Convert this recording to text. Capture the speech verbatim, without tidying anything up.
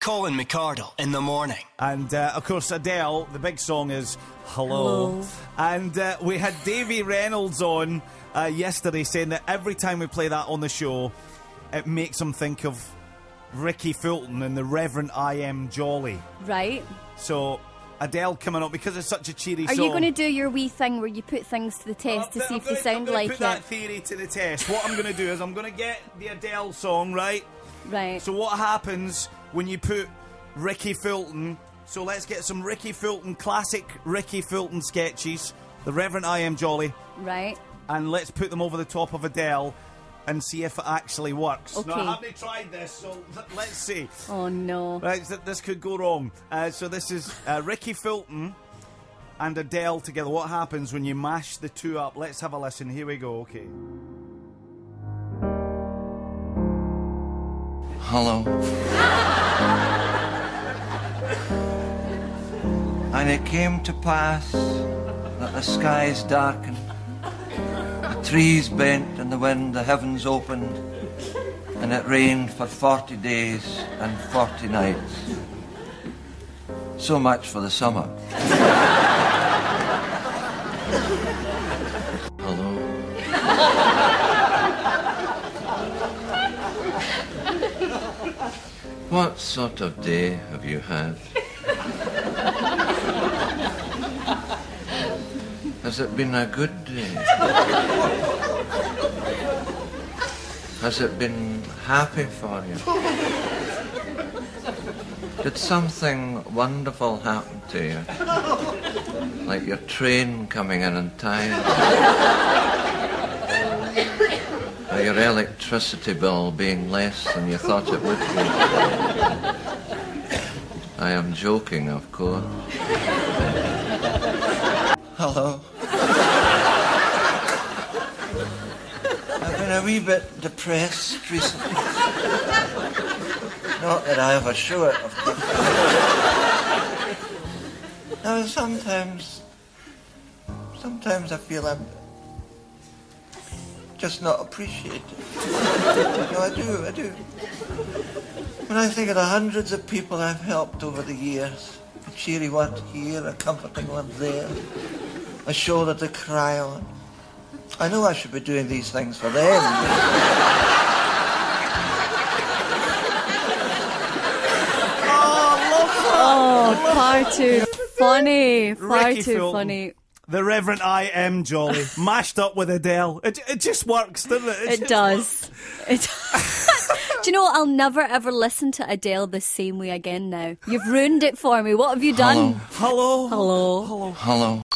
Colin McCardle in the morning. And, uh, of course, Adele, the big song is Hello. Hello. And uh, we had Davy Reynolds on uh, yesterday saying that every time we play that on the show, it makes him think of Ricky Fulton and the Reverend I Am Jolly. Right. So, Adele coming up, because it's such a cheery Are song. you going to do your wee thing where you put things to the test to I'm see if gonna, they sound I'm gonna like put it? that theory to the test. What I'm going to do is I'm going to get the Adele song, right? Right. So what happens when you put Ricky Fulton... So let's get some Ricky Fulton, classic Ricky Fulton sketches, the Reverend I Am Jolly. Right. And let's put them over the top of Adele and see if it actually works. Okay. Now, I haven't tried this, so let's see. Oh, no. Right, this could go wrong. Uh, so this is uh, Ricky Fulton and Adele together. What happens when you mash the two up? Let's have a listen. Here we go, okay. Hello. And it came to pass that the skies darkened, the trees bent in the wind, the heavens opened, and it rained for forty days and forty nights. So much for the summer. Hello. What sort of day have you had? Has it been a good day? Has it been happy for you? Did something wonderful happen to you? Like your train coming in on time? Or your electricity bill being less than you thought it would be? I am joking, of course. Hello. I've been a wee bit depressed recently. Not that I ever show it, of course. Now, sometimes, sometimes I feel I'm just not appreciated. No, I do, I do. When I think of the hundreds of people I've helped over the years, a cheery one here, a comforting one there, a shoulder to cry on, I know I should be doing these things for them. Oh, far too funny. Far Ricky too Fulton. funny. The Reverend I Am Jolly, mashed up with Adele. It, it just works, doesn't it? It, It just does. It Do you know what? I'll never ever listen to Adele the same way again now. You've ruined it for me. What have you done? Hello. Hello. Hello. Hello. Hello.